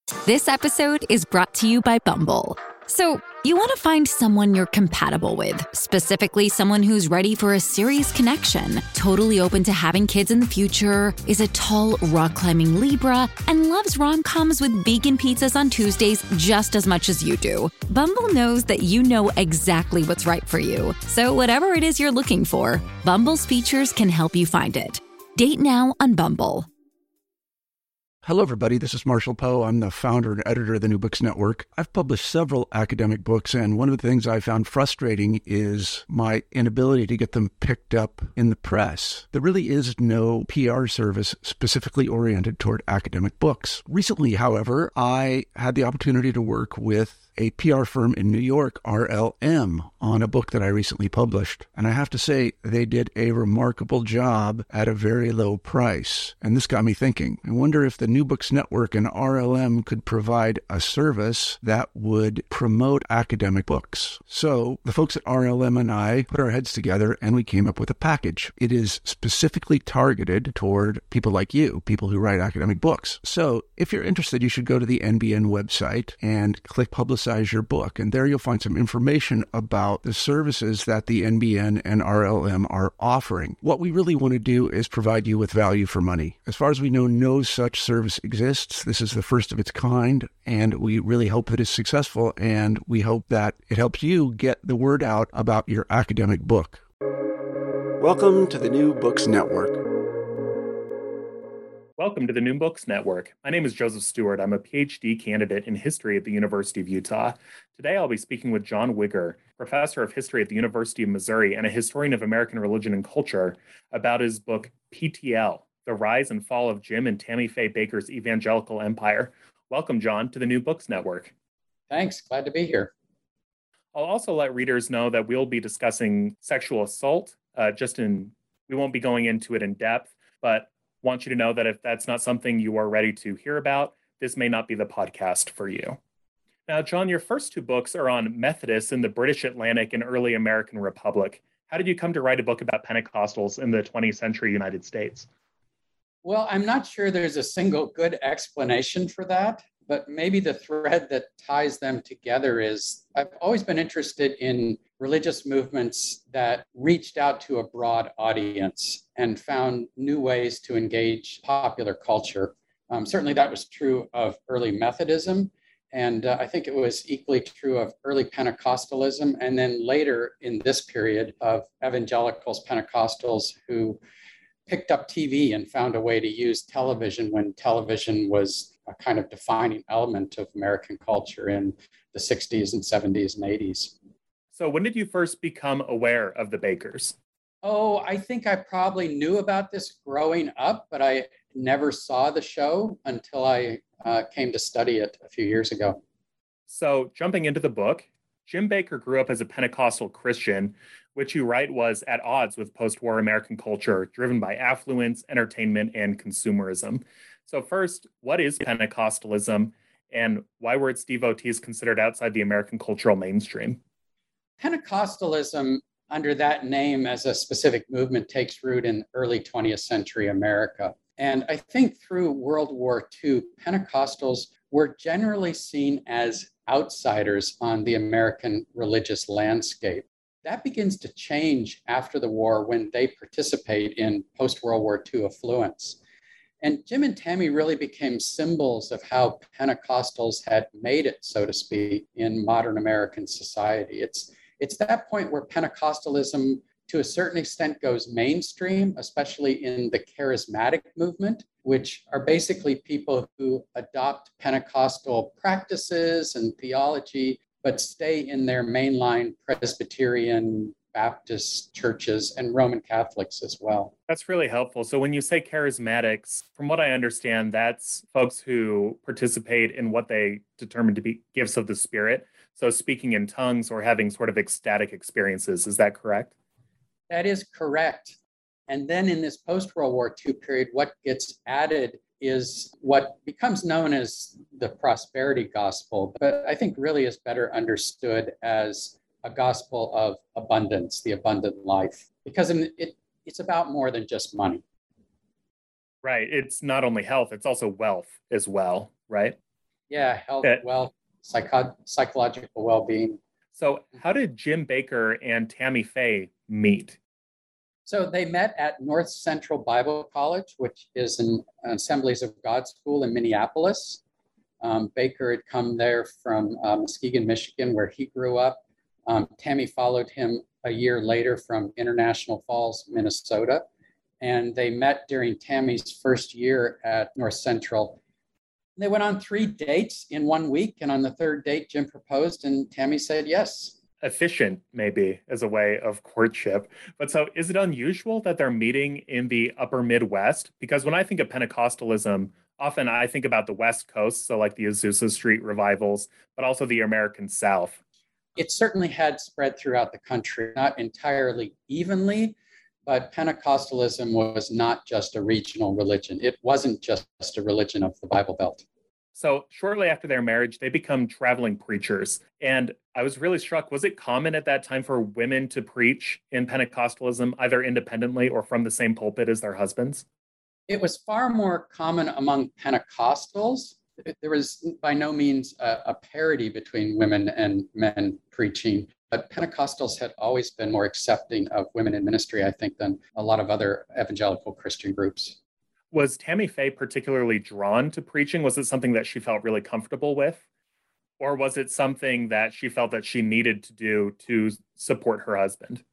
This episode is brought to you by Bumble. So, you want to find someone you're compatible with, specifically someone who's ready for a serious connection, totally open to having kids in the future, is a tall, rock-climbing Libra, and loves rom-coms with vegan pizzas on Tuesdays just as much as you do. Bumble knows that you know exactly what's right for you. So whatever it is you're looking for, Bumble's features can help you find it. Date now on Bumble. Hello, everybody. This is Marshall Poe. I'm the founder and editor of the New Books Network. I've published several academic books, and one of the things I found frustrating is my inability to get them picked up in the press. There really is no PR service specifically oriented toward academic books. Recently, however, I had the opportunity to work with a PR firm in New York, RLM, on a book that I recently published. And I have to say, they did a remarkable job at a very low price. And this got me thinking. I wonder if the New Books Network and RLM could provide a service that would promote academic books. So the folks at RLM and I put our heads together and we came up with a package. It is specifically targeted toward people like you, people who write academic books. So if you're interested, you should go to the NBN website and click Publicize Your Book. And there you'll find some information about the services that the NBN and RLM are offering. What we really want to do is provide you with value for money. As far as we know, no such service exists. This is the first of its kind, and we really hope that it's successful, and we hope that it helps you get the word out about your academic book. Welcome to the New Books Network. Welcome to the New Books Network. My name is Joseph Stewart. I'm a PhD candidate in history at the University of Utah. Today I'll be speaking with John Wigger, professor of history at the University of Missouri and a historian of American religion and culture, about his book PTL, The Rise and Fall of Jim and Tammy Faye Bakker's Evangelical Empire. Welcome, John, to the New Books Network. Thanks. Glad to be here. I'll also let readers know that we'll be discussing sexual assault. We won't be going into it in depth, but want you to know that if that's not something you are ready to hear about, this may not be the podcast for you. Now, John, your first two books are on Methodists in the British Atlantic and early American Republic. How did you come to write a book about Pentecostals in the 20th century United States? Well, I'm not sure there's a single good explanation for that, but maybe the thread that ties them together is I've always been interested in religious movements that reached out to a broad audience and found new ways to engage popular culture. Certainly that was true of early Methodism, and I think it was equally true of early Pentecostalism, and then later in this period of evangelicals, Pentecostals who picked up TV and found a way to use television when television was a kind of defining element of American culture in the 60s and 70s and 80s. So when did you first become aware of the Bakkers? Oh, I think I probably knew about this growing up, but I never saw the show until I came to study it a few years ago. So jumping into the book, Jim Bakker grew up as a Pentecostal Christian, which you write was at odds with post-war American culture, driven by affluence, entertainment, and consumerism. So first, what is Pentecostalism, and why were its devotees considered outside the American cultural mainstream? Pentecostalism, under that name as a specific movement, takes root in early 20th century America. And I think through World War II, Pentecostals were generally seen as outsiders on the American religious landscape. That begins to change after the war when they participate in post-World War II affluence. And Jim and Tammy really became symbols of how Pentecostals had made it, so to speak, in modern American society. It's that point where Pentecostalism, to a certain extent, goes mainstream, especially in the charismatic movement, which are basically people who adopt Pentecostal practices and theology, but stay in their mainline Presbyterian, Baptist churches, and Roman Catholics as well. That's really helpful. So when you say charismatics, from what I understand, that's folks who participate in what they determine to be gifts of the Spirit. So speaking in tongues or having sort of ecstatic experiences. Is that correct? That is correct. And then in this post-World War II period, what gets added is what becomes known as the prosperity gospel, but I think really is better understood as a gospel of abundance, the abundant life, because it's about more than just money. Right. It's not only health, it's also wealth as well, right? Yeah, health, Uh, wealth, psychological well-being. So how did Jim Bakker and Tammy Faye meet? So they met at North Central Bible College, which is an Assemblies of God school in Minneapolis. Bakker had come there from Muskegon, Michigan, where he grew up. Tammy followed him a year later from International Falls, Minnesota. And they met during Tammy's first year at North Central. They went on 3 dates in 1 week. And on the third date, Jim proposed and Tammy said yes. Efficient, maybe, as a way of courtship. But so is it unusual that they're meeting in the upper Midwest? Because when I think of Pentecostalism, often I think about the West Coast, so like the Azusa Street revivals, but also the American South. It certainly had spread throughout the country, not entirely evenly, but Pentecostalism was not just a regional religion. It wasn't just a religion of the Bible Belt. So shortly after their marriage, they become traveling preachers. And I was really struck, was it common at that time for women to preach in Pentecostalism, either independently or from the same pulpit as their husbands? It was far more common among Pentecostals. There was by no means a parity between women and men preaching, but Pentecostals had always been more accepting of women in ministry, I think, than a lot of other evangelical Christian groups. Was Tammy Faye particularly drawn to preaching? Was it something that she felt really comfortable with? Or was it something that she felt that she needed to do to support her husband?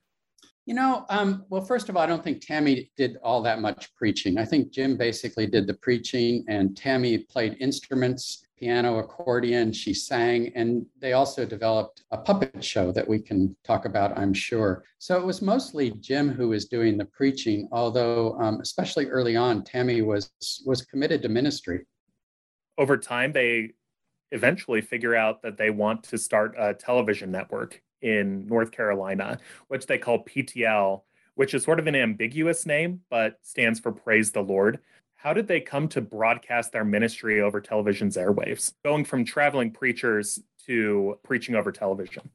Well, first of all, I don't think Tammy did all that much preaching. I think Jim basically did the preaching and Tammy played instruments, piano, accordion, she sang, and they also developed a puppet show that we can talk about, I'm sure. So it was mostly Jim who was doing the preaching, although especially early on, Tammy was committed to ministry. Over time, they eventually figure out that they want to start a television network in North Carolina, which they call PTL, which is sort of an ambiguous name, but stands for Praise the Lord. How did they come to broadcast their ministry over television's airwaves, going from traveling preachers to preaching over television?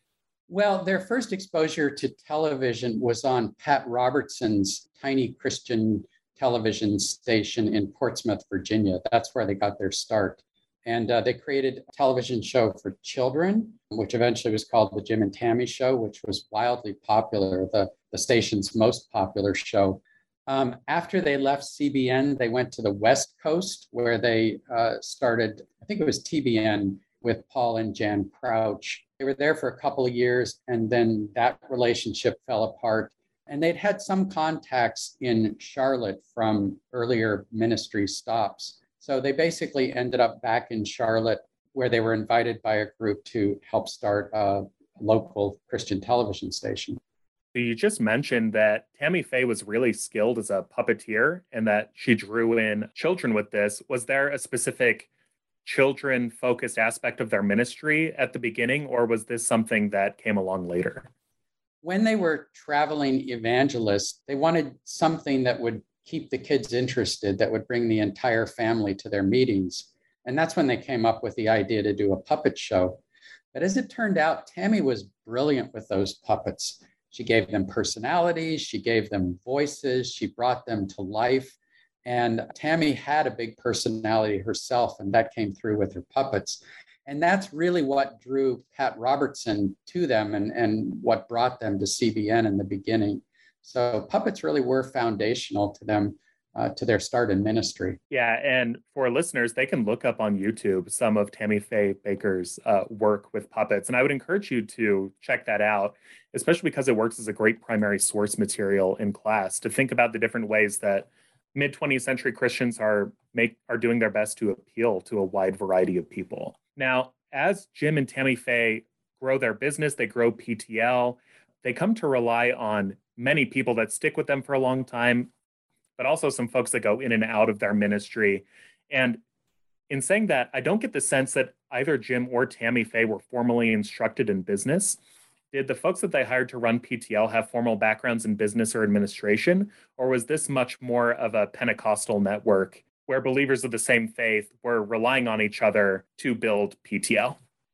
Well, their first exposure to television was on Pat Robertson's tiny Christian television station in Portsmouth, Virginia. That's where they got their start. And they created a television show for children, which eventually was called The Jim and Tammy Show, which was wildly popular, the station's most popular show. After they left CBN, they went to the West Coast, where they started, I think it was TBN, with Paul and Jan Crouch. They were there for a couple of years, and then that relationship fell apart. And they'd had some contacts in Charlotte from earlier ministry stops. So they basically ended up back in Charlotte, where they were invited by a group to help start a local Christian television station. You just mentioned that Tammy Faye was really skilled as a puppeteer and that she drew in children with this. Was there a specific children-focused aspect of their ministry at the beginning, or was this something that came along later? When they were traveling evangelists, they wanted something that would keep the kids interested, that would bring the entire family to their meetings. And that's when they came up with the idea to do a puppet show. But as it turned out, Tammy was brilliant with those puppets. She gave them personalities, she gave them voices, she brought them to life. And Tammy had a big personality herself, and that came through with her puppets. And that's really what drew Pat Robertson to them and what brought them to CBN in the beginning. So puppets really were foundational to them, to their start in ministry. Yeah, and for listeners, they can look up on YouTube some of Tammy Faye Bakker's work with puppets. And I would encourage you to check that out, especially because it works as a great primary source material in class to think about the different ways that mid-20th century Christians are doing their best to appeal to a wide variety of people. Now, as Jim and Tammy Faye grow their business, they grow PTL, they come to rely on many people that stick with them for a long time, but also some folks that go in and out of their ministry. And in saying that, I don't get the sense that either Jim or Tammy Faye were formally instructed in business. Did the folks that they hired to run PTL have formal backgrounds in business or administration? Or was this much more of a Pentecostal network where believers of the same faith were relying on each other to build PTL?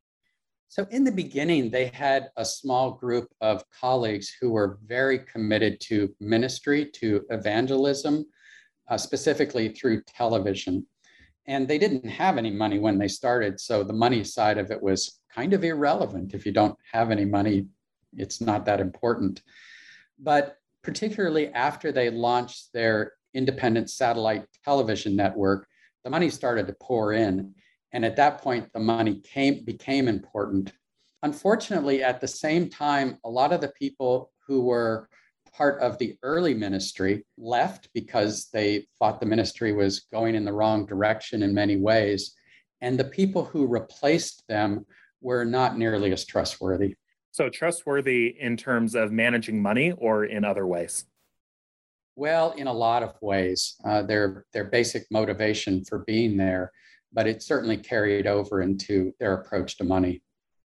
So in the beginning, they had a small group of colleagues who were very committed to ministry, to evangelism, specifically through television. And they didn't have any money when they started. So the money side of it was kind of irrelevant. If you don't have any money, it's not that important. But particularly after they launched their independent satellite television network, the money started to pour in. And at that point, the money became important. Unfortunately, at the same time, a lot of the people who were part of the early ministry left because they thought the ministry was going in the wrong direction in many ways. And the people who replaced them were not nearly as trustworthy. So trustworthy in terms of managing money or in other ways? Well, in a lot of ways, their basic motivation for being there, but it certainly carried over into their approach to money.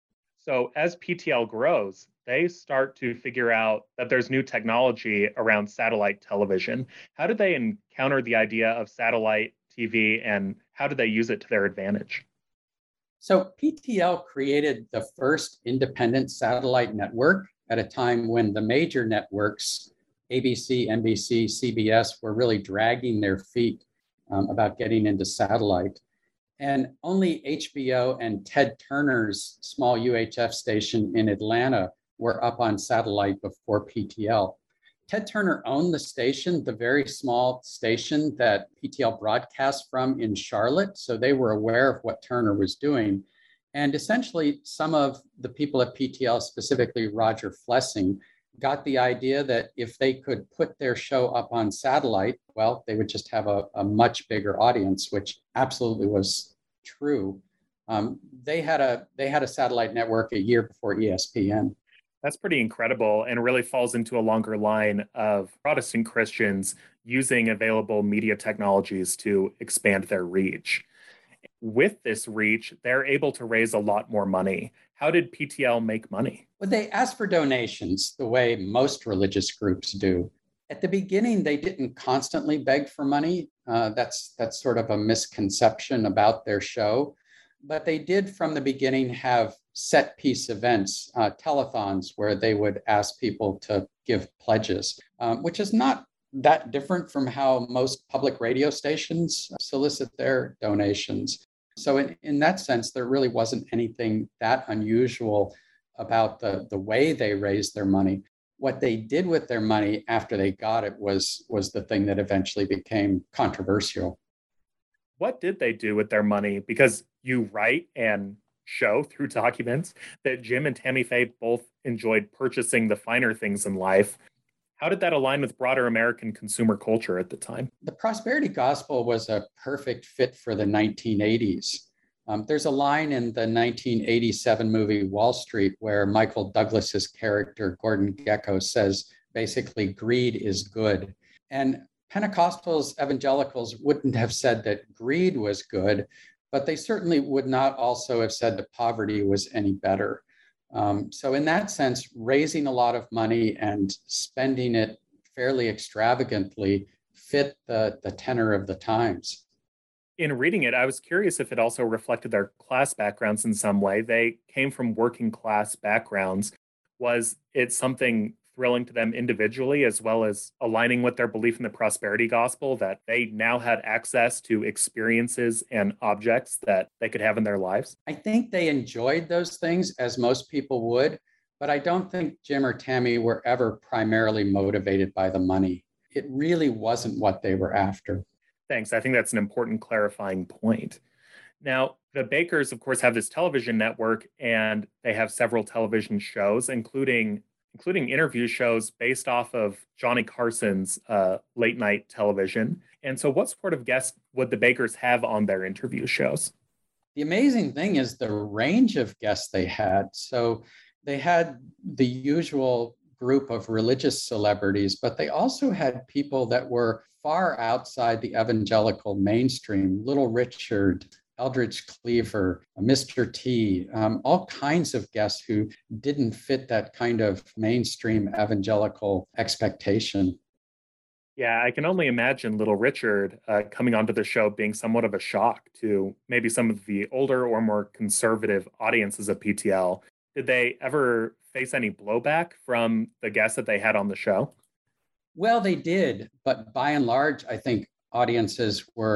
So as PTL grows, they start to figure out that there's new technology around satellite television. How did they encounter the idea of satellite TV, and how did they use it to their advantage? So PTL created the first independent satellite network at a time when the major networks, ABC, NBC, CBS, were really dragging their feet about getting into satellite. And only HBO and Ted Turner's small UHF station in Atlanta were up on satellite before PTL. Ted Turner owned the station, the very small station that PTL broadcast from in Charlotte. So they were aware of what Turner was doing. And essentially, some of the people at PTL, specifically Roger Flessing, got the idea that if they could put their show up on satellite, well, they would just have a much bigger audience, which absolutely was true. They had a satellite network a year before ESPN. That's pretty incredible, and really falls into a longer line of Protestant Christians using available media technologies to expand their reach. With this reach, they're able to raise a lot more money. How did PTL make money? Well, they asked for donations the way most religious groups do. At the beginning, they didn't constantly beg for money. That's sort of a misconception about their show. But they did from the beginning have set piece events, telethons, where they would ask people to give pledges, which is not that different from how most public radio stations solicit their donations. So in that sense, there really wasn't anything that unusual about the way they raised their money. What they did with their money after they got it was the thing that eventually became controversial. What did they do with their money? Because you write and show through documents that Jim and Tammy Faye both enjoyed purchasing the finer things in life. How did that align with broader American consumer culture at the time? The prosperity gospel was a perfect fit for the 1980s. There's a line in the 1987 movie Wall Street where Michael Douglas's character, Gordon Gekko, says basically greed is good. And Pentecostals, evangelicals wouldn't have said that greed was good, but they certainly would not also have said that poverty was any better. So in that sense, raising a lot of money and spending it fairly extravagantly fit the tenor of the times. In reading it, I was curious if it also reflected their class backgrounds in some way. They came from working class backgrounds. Was it something thrilling to them individually, as well as aligning with their belief in the prosperity gospel, that they now had access to experiences and objects that they could have in their lives? I think they enjoyed those things, as most people would, but I don't think Jim or Tammy were ever primarily motivated by the money. It really wasn't what they were after. Thanks. I think that's an important clarifying point. Now, the Bakkers, of course, have this television network, and they have several television shows, including interview shows based off of Johnny Carson's late night television. And so what sort of guests would the Bakkers have on their interview shows? The amazing thing is the range of guests they had. So they had the usual group of religious celebrities, but they also had people that were far outside the evangelical mainstream. Little Richard, Eldridge Cleaver, Mr. T, all kinds of guests who didn't fit that kind of mainstream evangelical expectation. Yeah, I can only imagine Little Richard coming onto the show being somewhat of a shock to maybe some of the older or more conservative audiences of PTL. Did they ever face any blowback from the guests that they had on the show? Well, they did, but by and large, I think audiences were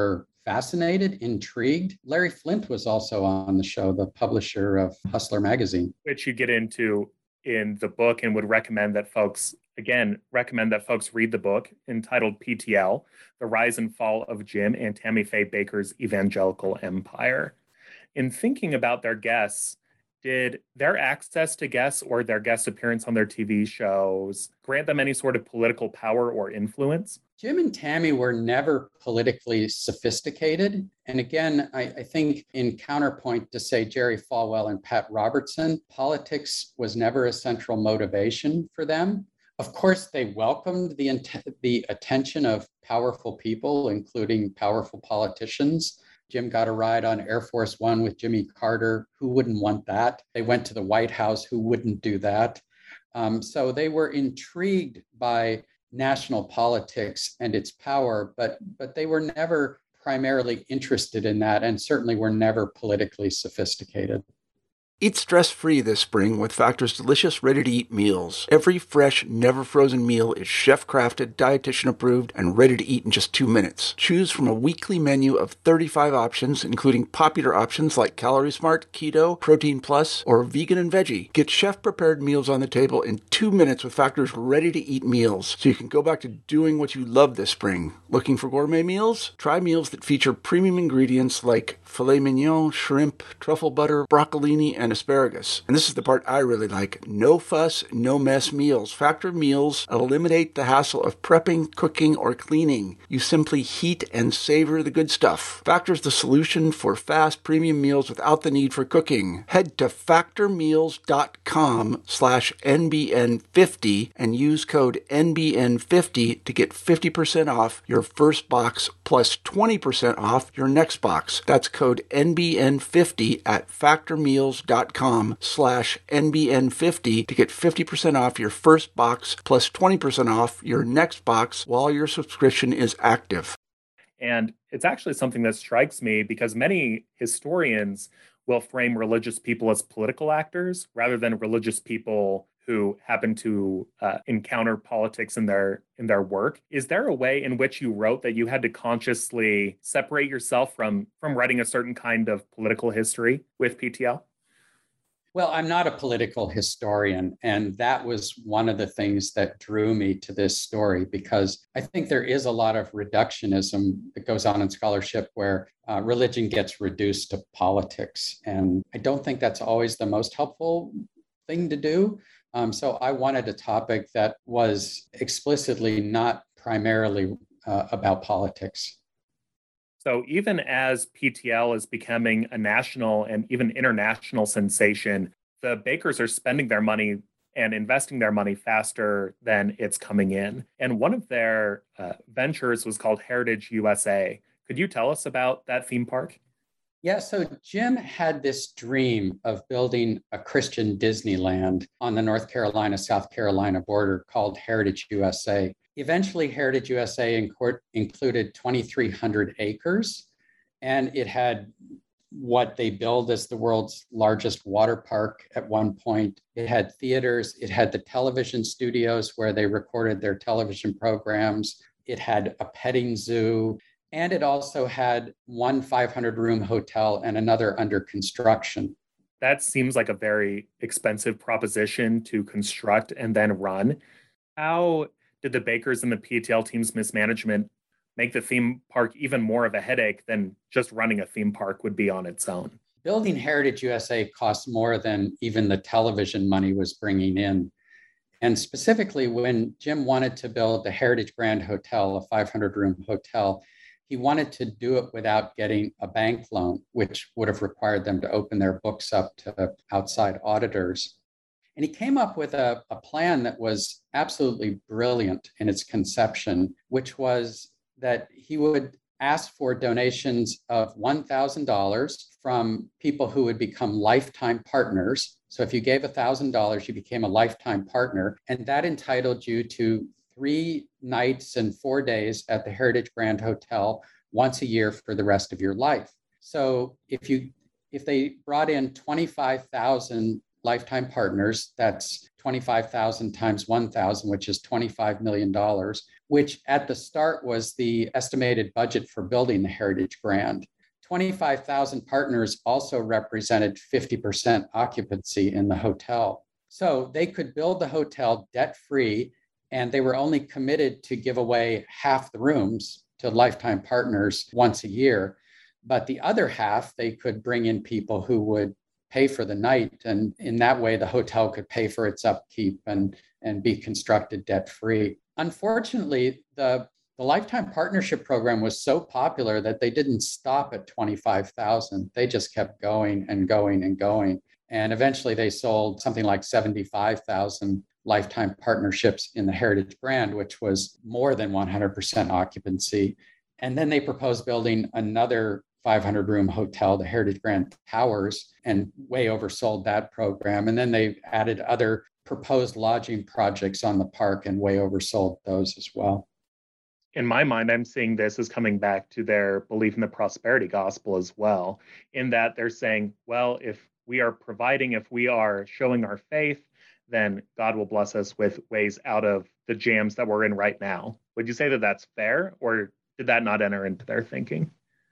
fascinated, intrigued. Larry Flint was also on the show, the publisher of Hustler magazine. Which you get into in the book and would recommend that folks read the book entitled PTL, The Rise and Fall of Jim and Tammy Faye Bakker's Evangelical Empire. In thinking about their guests, did their access to guests or their guest appearance on their TV shows grant them any sort of political power or influence? Jim and Tammy were never politically sophisticated. And again, I think in counterpoint to, say, Jerry Falwell and Pat Robertson, politics was never a central motivation for them. Of course, they welcomed the attention of powerful people, including powerful politicians. Jim got a ride on Air Force One with Jimmy Carter. Who wouldn't want that? They went to the White House. Who wouldn't do that? So they were intrigued by national politics and its power, but they were never primarily interested in that, and certainly were never politically sophisticated. Eat stress-free this spring with Factor's delicious, ready-to-eat meals. Every fresh, never-frozen meal is chef-crafted, dietitian-approved, and ready to eat in just 2 minutes. Choose from a weekly menu of 35 options, including popular options like Calorie Smart, Keto, Protein Plus, or Vegan and Veggie. Get chef-prepared meals on the table in 2 minutes with Factor's ready-to-eat meals, so you can go back to doing what you love this spring. Looking for gourmet meals? Try meals that feature premium ingredients like filet mignon, shrimp, truffle butter, broccolini, and asparagus. And this is the part I really like. No fuss, no mess meals. Factor meals eliminate the hassle of prepping, cooking, or cleaning. You simply heat and savor the good stuff. Factor's the solution for fast premium meals without the need for cooking. Head to factormeals.com/NBN50 and use code NBN50 to get 50% off your first box plus 20% off your next box. That's code NBN50 at factormeals.com/NBN50 to get 50% off your first box plus 20% off your next box while your subscription is active. And it's actually something that strikes me because many historians will frame religious people as political actors rather than religious people who happen to encounter politics in their work. Is there a way in which you wrote that you had to consciously separate yourself from writing a certain kind of political history with PTL? Well, I'm not a political historian, and that was one of the things that drew me to this story, because I think there is a lot of reductionism that goes on in scholarship where religion gets reduced to politics. And I don't think that's always the most helpful thing to do. So I wanted a topic that was explicitly not primarily about politics. So even as PTL is becoming a national and even international sensation, the Bakkers are spending their money and investing their money faster than it's coming in. And one of their ventures was called Heritage USA. Could you tell us about that theme park? Yeah, so Jim had this dream of building a Christian Disneyland on the North Carolina-South Carolina border called Heritage USA. Eventually, Heritage USA included 2,300 acres, and it had what they billed as the world's largest water park at one point. It had theaters, it had the television studios where they recorded their television programs, it had a petting zoo, and it also had one 500-room hotel and another under construction. That seems like a very expensive proposition to construct and then run. How did the Bakkers and the PTL team's mismanagement make the theme park even more of a headache than just running a theme park would be on its own? Building Heritage USA cost more than even the television money was bringing in. And specifically, when Jim wanted to build the Heritage Grand Hotel, a 500-room hotel, he wanted to do it without getting a bank loan, which would have required them to open their books up to outside auditors. And he came up with a plan that was absolutely brilliant in its conception, which was that he would ask for donations of $1,000 from people who would become lifetime partners. So if you gave $1,000, you became a lifetime partner, and that entitled you to 3 nights and 4 days at the Heritage Grand Hotel once a year for the rest of your life. So if they brought in 25,000 lifetime partners, that's 25,000 times 1,000, which is $25 million, which at the start was the estimated budget for building the Heritage Grand. 25,000 partners also represented 50% occupancy in the hotel. So they could build the hotel debt-free, and they were only committed to give away half the rooms to lifetime partners once a year. But the other half, they could bring in people who would pay for the night. And in that way, the hotel could pay for its upkeep and be constructed debt-free. Unfortunately, the Lifetime Partnership Program was so popular that they didn't stop at 25,000. They just kept going and going and going. And eventually they sold something like 75,000 lifetime partnerships in the Heritage Grand, which was more than 100% occupancy. And then they proposed building another 500-room hotel, the Heritage Grand Towers, and way oversold that program. And then they added other proposed lodging projects on the park and way oversold those as well. In my mind, I'm seeing this as coming back to their belief in the prosperity gospel as well, in that they're saying, well, if we are showing our faith, then God will bless us with ways out of the jams that we're in right now. Would you say that that's fair, or did that not enter into their thinking?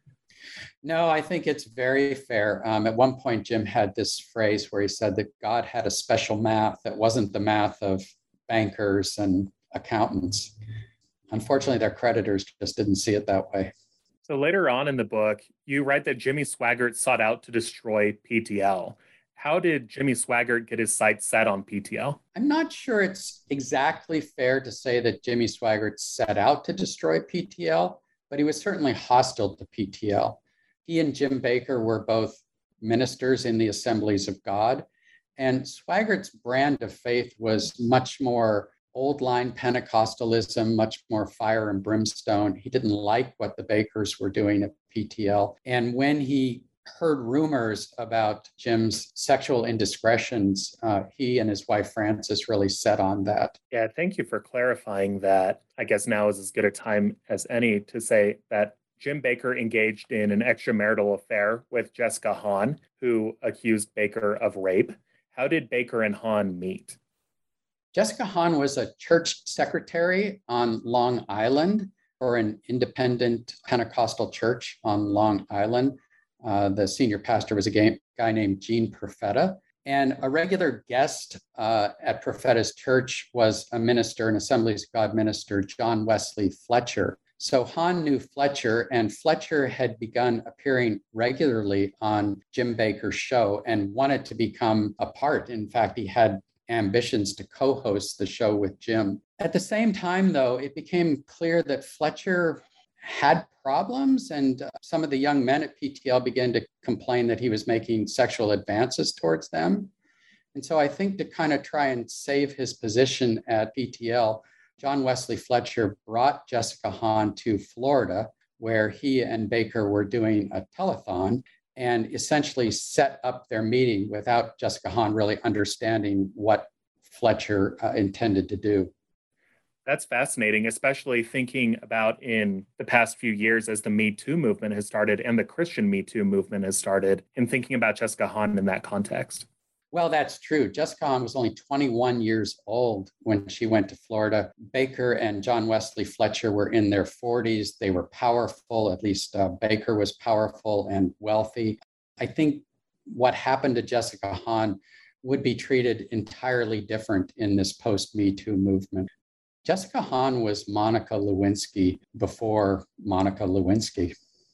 No, I think it's very fair. At one point, Jim had this phrase where he said that God had a special math that wasn't the math of bankers and accountants. Unfortunately, their creditors just didn't see it that way. So later on in the book, you write that Jimmy Swaggart sought out to destroy PTL. How did Jimmy Swaggart get his sights set on PTL? I'm not sure it's exactly fair to say that Jimmy Swaggart set out to destroy PTL, but he was certainly hostile to PTL. He and Jim Bakker were both ministers in the Assemblies of God, and Swaggart's brand of faith was much more old line Pentecostalism, much more fire and brimstone. He didn't like what the Bakkers were doing at PTL. And when he heard rumors about Jim's sexual indiscretions, he and his wife Frances really set on that. Yeah, thank you for clarifying that. I guess now is as good a time as any to say that Jim Bakker engaged in an extramarital affair with Jessica Hahn, who accused Bakker of rape. How did Bakker and Hahn meet? Jessica Hahn was a church secretary on Long Island for an independent Pentecostal church on Long Island. The senior pastor was a guy named Gene Profeta. And a regular guest at Profeta's church was a minister, an Assemblies of God minister, John Wesley Fletcher. So Hahn knew Fletcher, and Fletcher had begun appearing regularly on Jim Bakker's show and wanted to become a part. In fact, he had ambitions to co-host the show with Jim. At the same time, though, it became clear that Fletcher had problems, and some of the young men at PTL began to complain that he was making sexual advances towards them. And so I think to kind of try and save his position at PTL, John Wesley Fletcher brought Jessica Hahn to Florida, where he and Bakker were doing a telethon, and essentially set up their meeting without Jessica Hahn really understanding what Fletcher intended to do. That's fascinating, especially thinking about in the past few years as the Me Too movement has started and the Christian Me Too movement has started, and thinking about Jessica Hahn in that context. Well, that's true. Jessica Hahn was only 21 years old when she went to Florida. Bakker and John Wesley Fletcher were in their 40s. They were powerful, at least Bakker was powerful and wealthy. I think what happened to Jessica Hahn would be treated entirely different in this post-Me Too movement. Jessica Hahn was Monica Lewinsky before Monica Lewinsky.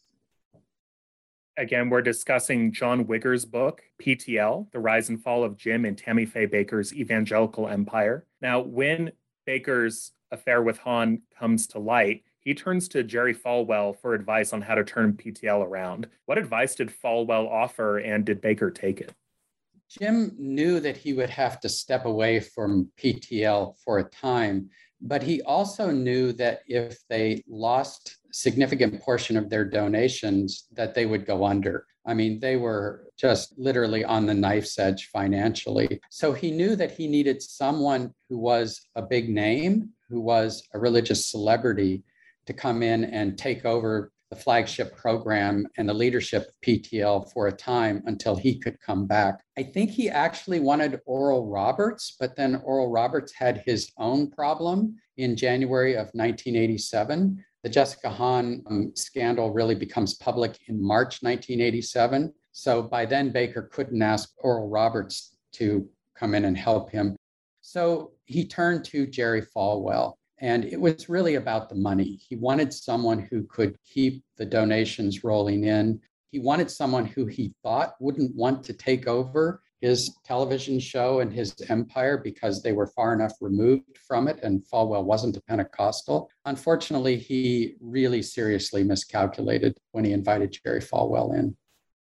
Again, we're discussing John Wigger's book, PTL, The Rise and Fall of Jim and Tammy Faye Bakker's Evangelical Empire. Now, when Bakker's affair with Hahn comes to light, he turns to Jerry Falwell for advice on how to turn PTL around. What advice did Falwell offer, and did Bakker take it? Jim knew that he would have to step away from PTL for a time, but he also knew that if they lost a significant portion of their donations, that they would go under. I mean, they were just literally on the knife's edge financially. So he knew that he needed someone who was a big name, who was a religious celebrity, to come in and take over the flagship program and the leadership of PTL for a time until he could come back. I think he actually wanted Oral Roberts, but then Oral Roberts had his own problem in January of 1987. The Jessica Hahn scandal really becomes public in March 1987. So by then, Baker couldn't ask Oral Roberts to come in and help him. So he turned to Jerry Falwell. And it was really about the money. He wanted someone who could keep the donations rolling in. He wanted someone who he thought wouldn't want to take over his television show and his empire because they were far enough removed from it, and Falwell wasn't a Pentecostal. Unfortunately, he really seriously miscalculated when he invited Jerry Falwell in.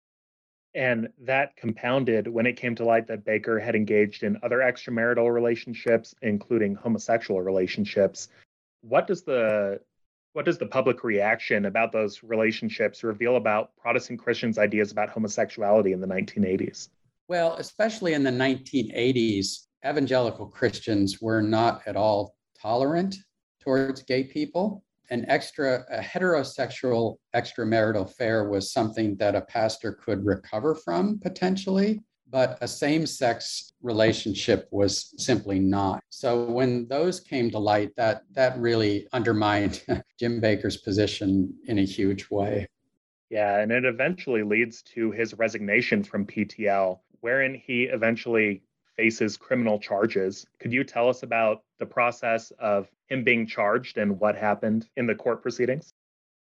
And that compounded when it came to light that Baker had engaged in other extramarital relationships, including homosexual relationships. What does the public reaction about those relationships reveal about Protestant Christians' ideas about homosexuality in the 1980s? Well, especially in the 1980s, evangelical Christians were not at all tolerant towards gay people. A heterosexual extramarital affair was something that a pastor could recover from potentially, but a same-sex relationship was simply not. So when those came to light, that really undermined Jim Bakker's position in a huge way. Yeah, and it eventually leads to his resignation from PTL, wherein he eventually faces criminal charges. Could you tell us about the process of him being charged and what happened in the court proceedings?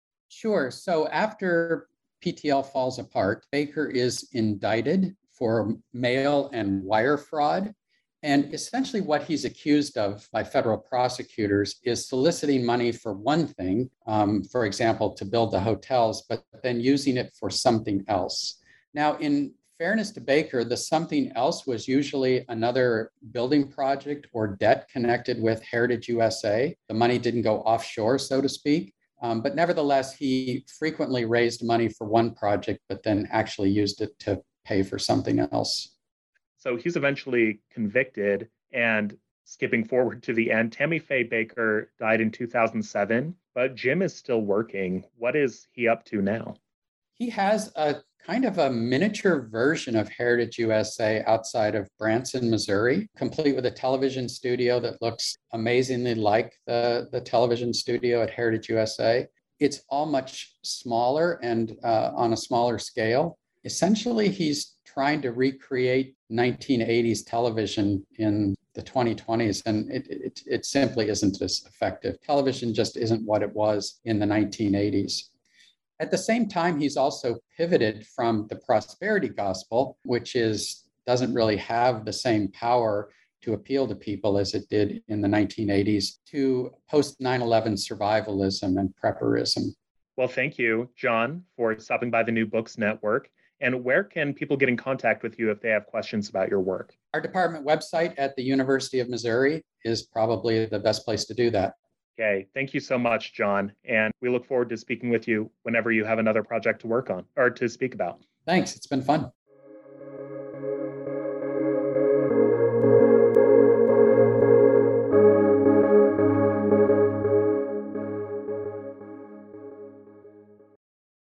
Sure. So after PTL falls apart, Baker is indicted for mail and wire fraud. And essentially what he's accused of by federal prosecutors is soliciting money for one thing, for example, to build the hotels, but then using it for something else. Now, in fairness to Baker, the something else was usually another building project or debt connected with Heritage USA. The money didn't go offshore, so to speak. But nevertheless, he frequently raised money for one project, but then actually used it to pay for something else. So he's eventually convicted, and skipping forward to the end, Tammy Faye Baker died in 2007, but Jim is still working. What is he up to now? He has a kind of a miniature version of Heritage USA outside of Branson, Missouri, complete with a television studio that looks amazingly like the television studio at Heritage USA. It's all much smaller and on a smaller scale. Essentially, he's trying to recreate 1980s television in the 2020s, and it simply isn't as effective. Television just isn't what it was in the 1980s. At the same time, he's also pivoted from the prosperity gospel, which doesn't really have the same power to appeal to people as it did in the 1980s, to post 9/11 survivalism and prepperism. Well, thank you, John, for stopping by the New Books Network. And where can people get in contact with you if they have questions about your work? Our department website at the University of Missouri is probably the best place to do that. Okay, thank you so much, John. And we look forward to speaking with you whenever you have another project to work on or to speak about. Thanks, it's been fun.